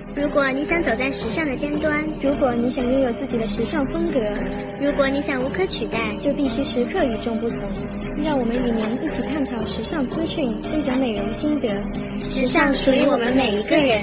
如果你想走在时尚的尖端， 如果你想拥有自己的时尚风格， 如果你想无可取代， 就必须时刻与众不同。让我们与您一起探讨时尚资讯，分享美容心得。 时尚属于我们每一个人。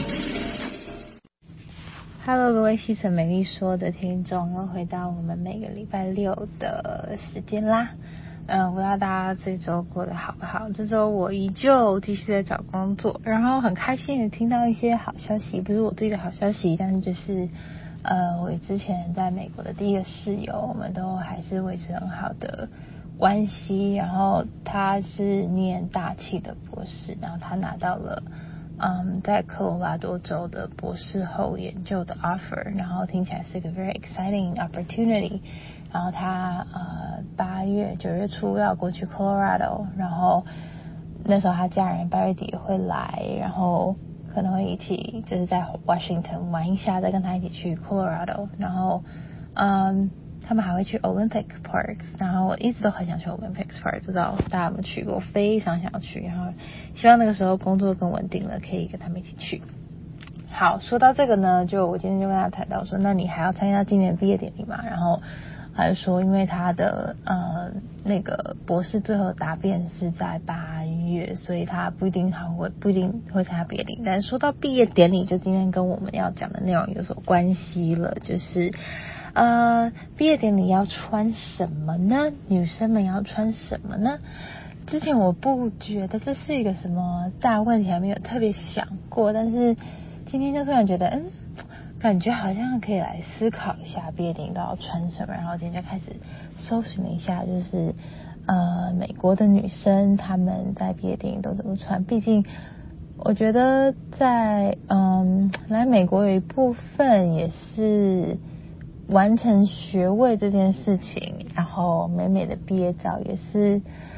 Hello， 各位西城美丽说的听众，又回到我们每个礼拜六的时间啦。不知道大家这周过得好不好？这周我依旧继续在找工作，然后很开心的听到一些好消息，不是我自己的好消息，但是就是我之前在美国的第一个室友，我们都还是维持很好的关系。然后他是念大气的博士，然后他拿到了在科罗拉多州的博士后研究的 offer， 然后听起来是一个 very exciting opportunity。然后他9月初要过去 Colorado， 然后那时候他家人8月底会来，然后可能会一起就是在 Washington 玩一下，再跟他一起去 Colorado， 然后他们还会去 Olympic Park， 然后我一直都很想去 Olympic Park， 不知道大家有没有去过，非常想要去，然后希望那个时候工作更稳定了，可以跟他们一起去。好，说到这个呢，就我今天就跟他谈到说，那你还要参加今年毕业典礼吗？然后还是说，因为他的那个博士最后答辩是在8月，所以他不一定会参加毕业典礼。但是说到毕业典礼，就今天跟我们要讲的内容有所关系了，就是毕业典礼要穿什么呢？女生们要穿什么呢？之前我不觉得这是一个什么大问题，还没有特别想过，但是今天就突然觉得感觉好像可以来思考一下毕业典礼都要穿什么，然后今天就开始搜寻了一下，就是美国的女生她们在毕业典礼都怎么穿。毕竟我觉得在来美国有一部分也是完成学位这件事情，然后美美的毕业照也是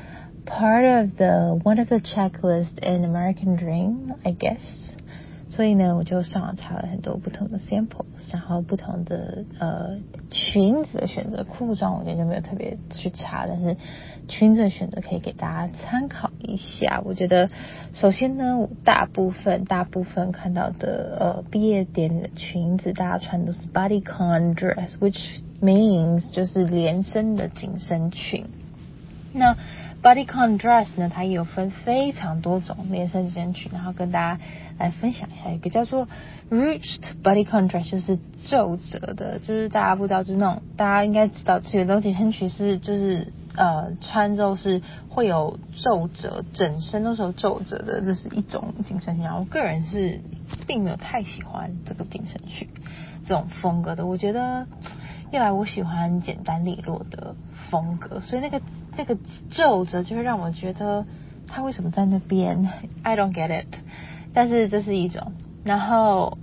one of the checklist in American Dream, I guess。所以呢，我就上网查了很多不同的 samples， 然后不同的裙子的选择，裤装我今天就没有特别去查，但是裙子的选择可以给大家参考一下。我觉得首先呢，我大部分看到的毕业典礼的裙子，大家穿的都是 bodycon dress，which means 就是连身的紧身裙。那 bodycon dress 呢，它也有分非常多种连身紧身裙，然后跟大家来分享一下。一个叫做 ruched bodycon dress， 就是皱褶的，就是大家不知道，就是那种大家应该知道，有的紧身裙是就是穿之后是会有皱褶，整身都是有皱褶的，这是一种紧身裙。然后我个人是并没有太喜欢这个紧身裙这种风格的，我觉得一来我喜欢简单利落的风格，所以那个皱褶就会让我觉得它为什么在那边 I don't get it。 但是这是一种，然后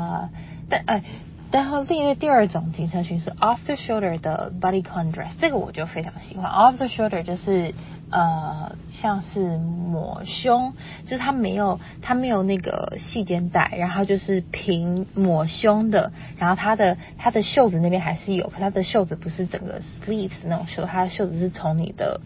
然后第二种紧身裙是 off the shoulder 的 bodycon dress， 这个我就非常喜欢。off the shoulder 就是像是抹胸，就是它没有那个细肩带，然后就是平抹胸的，然后它的袖子那边还是有，可它的袖子不是整个 sleeves 那种袖，它的袖子是从你的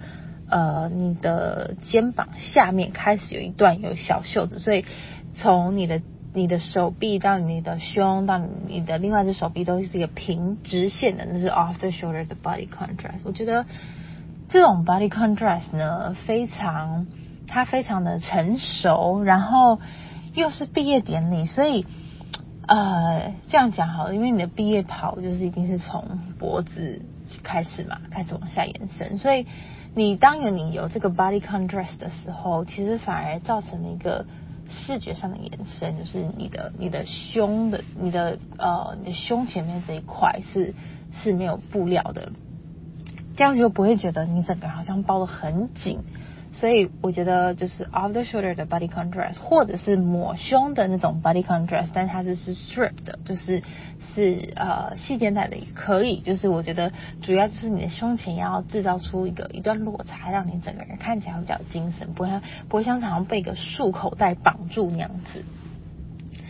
肩膀下面开始有一段有小袖子，所以从你的手臂到你的胸到你的另外一只手臂都是一个平直线的，那是 off the shoulder 的 bodycon dress。 我觉得这种 bodycon dress 呢它非常的成熟，然后又是毕业典礼，所以这样讲好了，因为你的毕业袍就是一定是从脖子开始嘛，开始往下延伸，所以当你有这个 bodycon dress 的时候，其实反而造成了一个视觉上的延伸，就是你的胸的你的胸前面这一块是没有布料的，这样就不会觉得你整个好像包得很紧。所以我觉得就是 off the shoulder 的 bodycon dress， 或者是抹胸的那种 bodycon dress， 但它是 strip 的，就是细肩带的也可以。就是我觉得主要就是你的胸前要制造出一段落差，让你整个人看起来会比较精神，不会像常常被一个束口袋绑住那样子。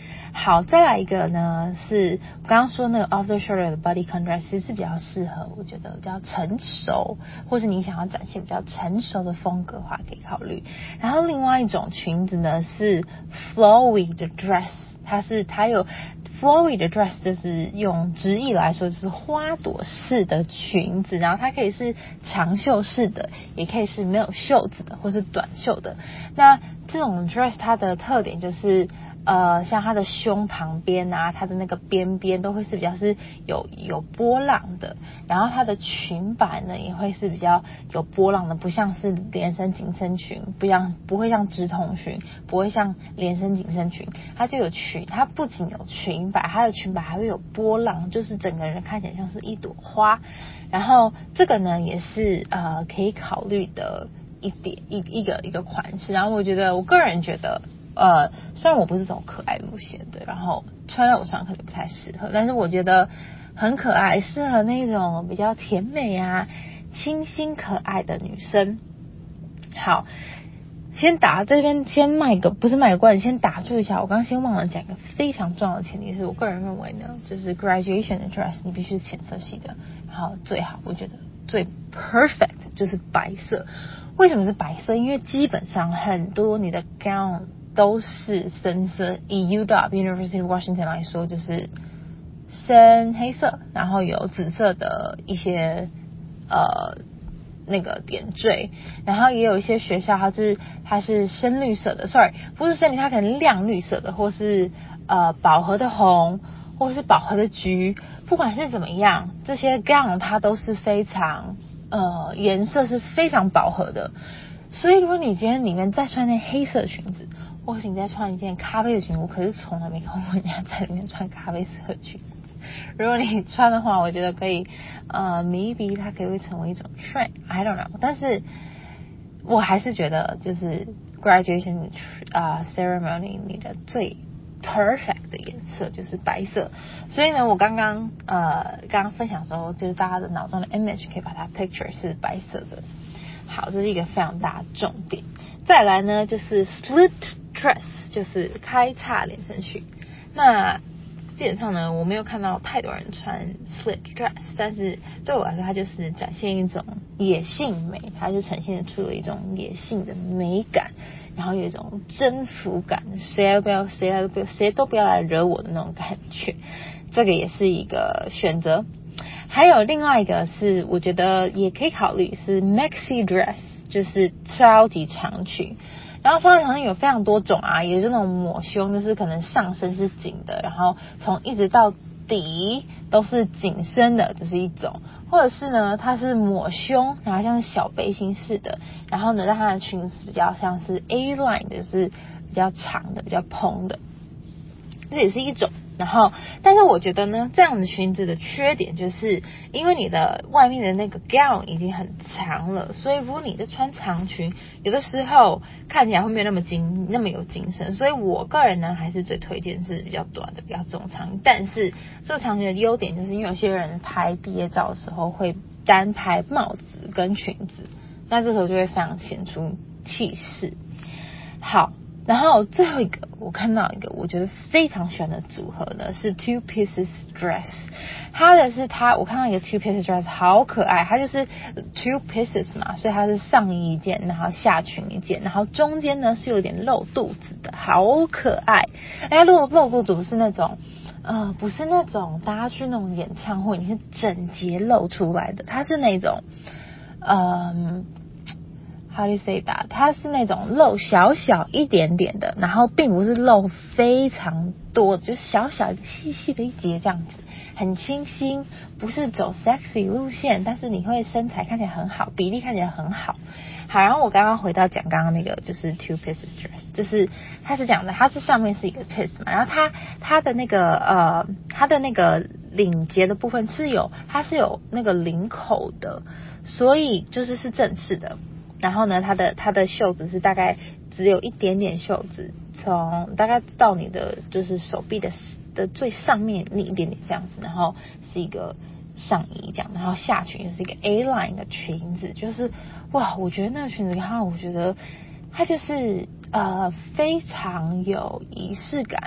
好，再来一个呢，是我刚刚说那个 off the shoulder 的 bodycon dress， 其实是比较适合我觉得比较成熟，或是你想要展现比较成熟的风格的话可以考虑。然后另外一种裙子呢是 flowy 的 dress， 它有 flowy 的 dress， 就是用直译来说就是花朵式的裙子，然后它可以是长袖式的，也可以是没有袖子的或是短袖的。那这种 dress 它的特点就是像它的胸旁边啊，它的那个边边都会是比较是有波浪的，然后它的裙摆呢也会是比较有波浪的，不像是连身紧身裙，不会像直筒裙，不会像连身紧身裙，它不仅有裙摆，它的裙摆还会有波浪，就是整个人看起来像是一朵花。然后这个呢也是可以考虑的一个款式。然后我个人觉得虽然我不是走可爱路线的，然后穿在我身上可能不太适合，但是我觉得很可爱，适合那种比较甜美啊、清新可爱的女生。好，这边先不是卖个关子，先打住一下。我刚刚先忘了讲一个非常重要的前提是，我个人认为呢，就是 graduation 的 dress 你必须是浅色系的，然后最好我觉得最 perfect 就是白色。为什么是白色？因为基本上很多你的 gown 都是深色，以 UW University of Washington 来说就是深黑色，然后有紫色的一些那个点缀，然后也有一些学校它是深绿色的 sorry 不是深绿，它可能亮绿色的，或是饱和的红，或是饱和的橘。不管是怎么样，这些 gown 它都是非常颜色是非常饱和的。所以如果你今天里面再穿件黑色的裙子，或是你再穿一件咖啡的裙子，我可是从来没看过人家在里面穿咖啡色的裙子。如果你穿的话，我觉得可以maybe 它可以会成为一种 trend， I don't know。 但是我还是觉得就是 graduation ceremony 你的最 perfect 的颜色就是白色。所以呢，我刚刚分享的时候，就是大家的脑中的 image 可以把它 picture 是白色的。好，这是一个非常大的重点。再来呢，就是 slit dress， 就是开叉连身裙。那基本上呢，我没有看到太多人穿 slit dress， 但是对我来说，它就是展现一种野性美，它是呈现出了一种野性的美感，然后有一种征服感，谁都不要来惹我的那种感觉。这个也是一个选择。还有另外一个是我觉得也可以考虑是 maxi dress， 就是超级长裙。然后超级长裙有非常多种啊，有这种抹胸，就是可能上身是紧的，然后从一直到底都是紧身的，这是一种。或者是呢，它是抹胸，然后像是小背心式的，然后呢让它的裙子比较像是 A line 的，就是比较长的、比较蓬的，这也是一种。然后但是我觉得呢，这样的裙子的缺点就是因为你的外面的那个 gown 已经很长了，所以如果你在穿长裙，有的时候看起来会没有那么有精神。所以我个人呢还是最推荐是比较短的、比较中长。但是这个长裙的优点就是因为有些人拍毕业照的时候会单拍帽子跟裙子，那这时候就会非常显出气势。好，然后最后一个我看到一个我觉得非常喜欢的组合呢是 two pieces dress。 我看到一个 two pieces dress 好可爱，它就是 two pieces 嘛，所以它是上衣一件，然后下裙一件，然后中间呢是有点露肚子的，好可爱。露肚子不是那种大家去那种演唱会你是整节露出来的，它是那种how do you say that？ 它是那种露小小一点点的，然后并不是露非常多，就小小细细的一节这样子，很清新，不是走 sexy 路线，但是你会身材看起来很好，比例看起来很好。好，然后我刚刚回到讲刚刚那个就是 two pieces dress， 就是它是讲的，它是上面是一个 piece 嘛，然后它的那个领结的部分它是有那个领口的，所以就是正式的。然后呢，它的袖子是大概只有一点点袖子，从大概到你的就是手臂的最上面那一点点这样子，然后是一个上衣这样，然后下裙就是一个 A line 的裙子，就是哇，我觉得那个裙子看，我觉得它就是非常有仪式感，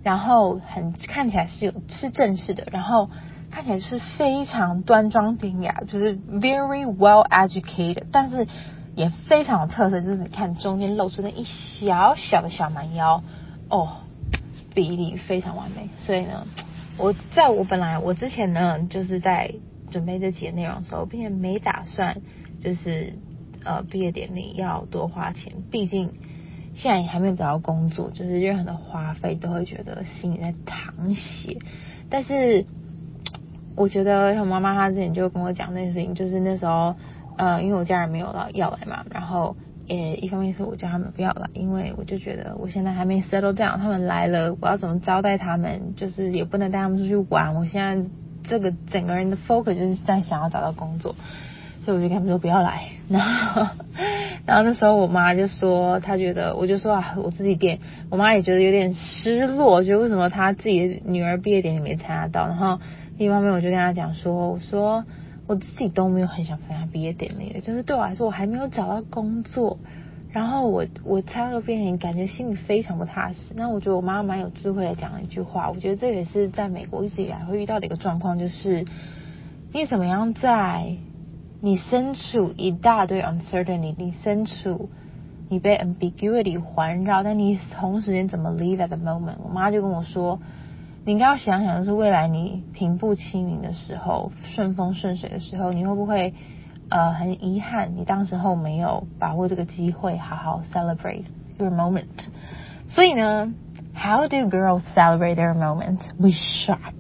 然后看起来是正式的，然后看起来是非常端庄典雅，就是 very well educated， 但是也非常有特色，就是你看中间露出那一小小的小蛮腰，比例非常完美。所以呢，我之前呢，就是在准备这期的内容的时候，并且没打算就是毕业典礼要多花钱，毕竟现在也还没有找到工作，就是任何的花费都会觉得心里在淌血。但是我觉得像我妈妈她之前就跟我讲那件事情，就是那时候因为我家人没有要来嘛，然后一方面是我叫他们不要来，因为我就觉得我现在还没 settle down， 他们来了我要怎么招待他们，就是也不能带他们出去玩，我现在这个整个人的 focus 就是在想要找到工作，所以我就跟他们说不要来。然后那时候我妈就说她觉得，我就说我自己点，我妈也觉得有点失落，觉得为什么她自己的女儿毕业典礼没参加到。然后另一方面我就跟她讲说，我说我自己都没有很想参加毕业典礼的，就是对我来说我还没有找到工作，然后我参加了毕业典礼，感觉心里非常不踏实。那我觉得我妈蛮有智慧的讲了一句话，我觉得这也是在美国一直以来会遇到的一个状况，就是你怎么样在你身处一大堆 uncertainty， 你被 ambiguity 环绕，但你同时间怎么 live at the moment。 我妈就跟我说，你应该要想想的是未来你平步青云的时候，顺风顺水的时候，你会不会很遗憾你当时候没有把握这个机会好好 celebrate your moment。 所以呢 how do girls celebrate their moment? We shop。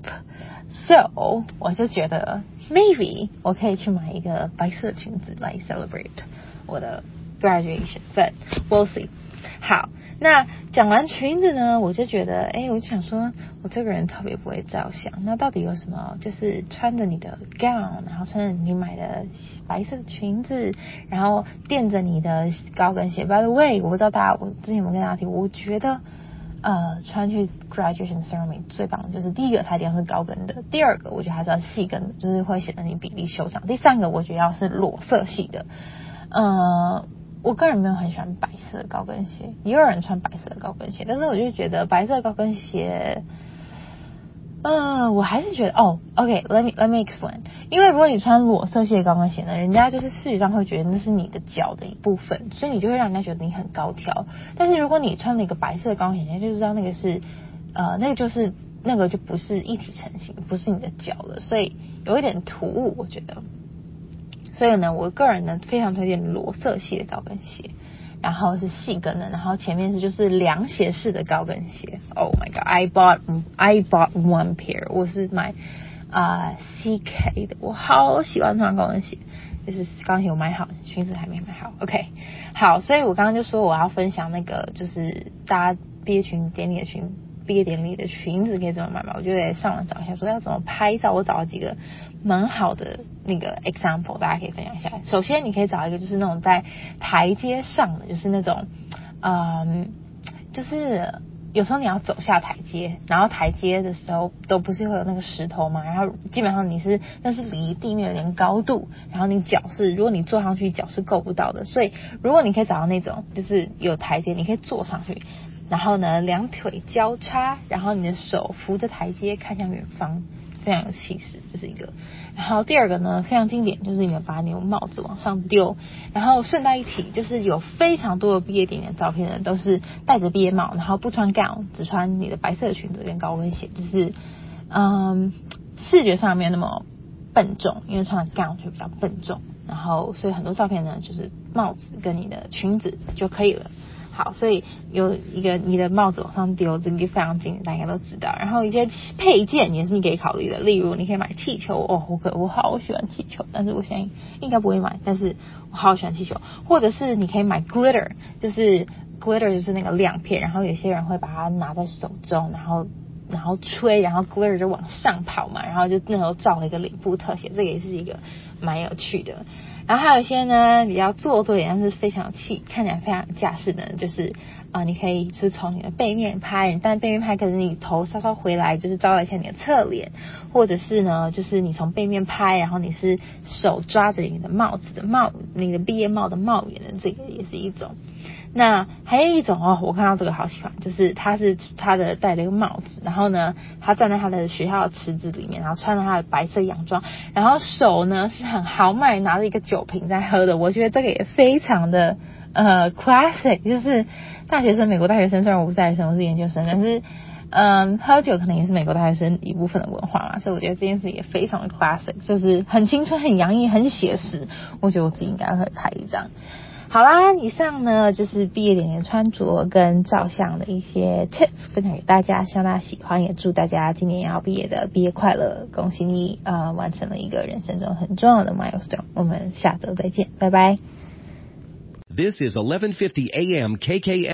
So 我就觉得 maybe 我可以去买一个白色的裙子来 celebrate 我的 graduation， but we'll see。 好，那讲完裙子呢，我就觉得我就想说我这个人特别不会照相，那到底有什么，就是穿着你的 gown， 然后穿着你买的白色的裙子，然后垫着你的高跟鞋。 By the way， 我不知道我之前有没有跟大家提，我觉得穿去 graduation ceremony 最棒的就是第一个它一定要是高跟的，第二个我觉得还是要细跟的，就是会显得你比例修长，第三个我觉得要是裸色系的。我个人没有很喜欢白色的高跟鞋，也有人穿白色的高跟鞋，但是我就觉得白色的高跟鞋我还是觉得OK，let me explain。 因为如果你穿裸色系的高跟鞋呢，人家就是视觉上会觉得那是你的脚的一部分，所以你就会让人家觉得你很高挑。但是如果你穿了一个白色的高跟鞋，人家就知道那个就不是一体成型，不是你的脚了，所以有一点突兀我觉得。所以呢，我个人呢非常推荐裸色系的高跟鞋，然后是细跟的，然后前面就是凉鞋式的高跟鞋。Oh my god, I bought one pair， 我是买CK 的，我好喜欢穿高跟鞋，就是高跟鞋我买好，裙子还没买好。 OK， 好，所以我刚刚就说我要分享那个就是大家毕业典礼的裙子可以怎么买嘛，我就得上网找一下说要怎么拍照，我找了几个蛮好的那个 example， 大家可以分享一下。首先你可以找一个就是那种在台阶上的，就是那种就是有时候你要走下台阶，然后台阶的时候都不是会有那个石头嘛，然后基本上那是离地面有点高度，然后你脚是如果你坐上去脚是够不到的，所以如果你可以找到那种就是有台阶你可以坐上去，然后呢两腿交叉，然后你的手扶着台阶看向远方，非常有气势，这是一个。然后第二个呢非常经典，就是你们把你的帽子往上丢，然后顺带一提，就是有非常多的毕业典礼的照片呢都是戴着毕业帽，然后不穿 gown， 只穿你的白色的裙子跟高跟鞋，就是视觉上没有那么笨重，因为穿了 gown 就比较笨重，然后所以很多照片呢就是帽子跟你的裙子就可以了。好，所以有一个你的帽子往上丢，这个非常经典，大家都知道。然后一些配件也是你可以考虑的，例如你可以买气球，我好喜欢气球，但是我现在应该不会买，但是我好喜欢气球。或者是你可以买 glitter， 就是 glitter 就是那个亮片，然后有些人会把它拿在手中，然后吹，然后 glitter 就往上跑嘛，然后就那时候照了一个脸部特写，这个也是一个蛮有趣的。然后还有一些呢比较做作一点，但是非常看起来非常有架势的，就是你可以是从你的背面拍，但背面拍可是你头稍稍回来，就是照一下你的侧脸，或者是呢就是你从背面拍，然后你是手抓着你的帽子的你的毕业帽的帽檐的，这个也是一种。 那还有一种我看到这个好喜欢，就是他的戴了一个帽子，然后呢他站在他的学校的池子里面，然后穿着他的白色洋装，然后手呢是很豪迈拿着一个酒瓶在喝的。我觉得这个也非常的classic， 就是美国大学生，虽然我不是大学生，我是研究生，但是喝酒可能也是美国大学生一部分的文化嘛，所以我觉得这件事也非常的 classic， 就是很青春、很洋溢、很写实。我觉得我自己应该会拍一张。好啦，以上呢就是毕业典礼穿着跟照相的一些 tips 分享给大家，希望大家喜欢，也祝大家今年要毕业的毕业快乐，恭喜你完成了一个人生中很重要的 milestone。我们下周再见，拜拜。 This is 1150 AM KKM.